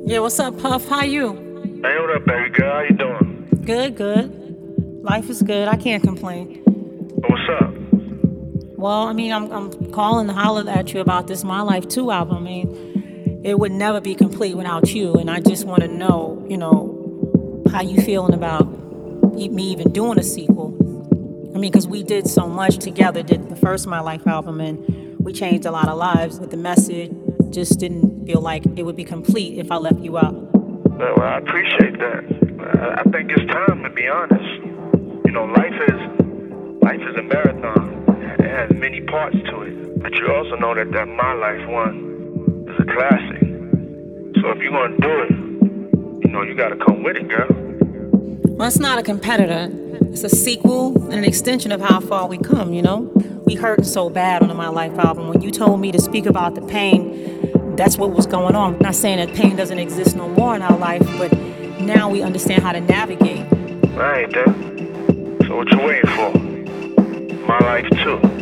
Yeah, what's up, Puff? How you? Hey, what up, baby girl? How you doing? Good, good. Life is good. I can't complain. What's up? Well, I'm calling to holler at you about this My Life 2 album. It would never be complete without you, and I just want to know, how you feeling about me even doing a sequel. Because we did so much together, did the first My Life album, and we changed a lot of lives, but the message just didn't feel like it would be complete if I left you out. Well, I appreciate that. I think it's time to be honest. You know, life is a marathon. It has many parts to it. But you also know that My Life one is a classic. So if you're gonna do it, you gotta come with it, girl. Well, it's not a competitor. It's a sequel and an extension of how far we come, We hurt so bad on the My Life album. When you told me to speak about the pain, that's what was going on. Not saying that pain doesn't exist no more in our life, but now we understand how to navigate. Right, then. So what you waiting for? My Life 2.